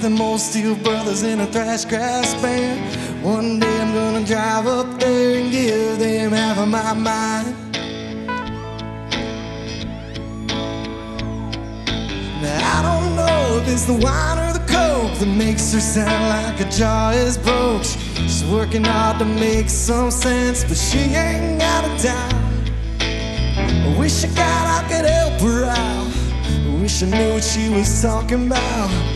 them old Steel Brothers in a thrash grass band. One day I'm gonna drive up there and give them half of my mind. Now I don't know if it's the wine or the coke that makes her sound like her jaw is broke. She's working hard to make some sense, but she ain't got a dime. I wish I could help her out. I wish I knew what she was talking about.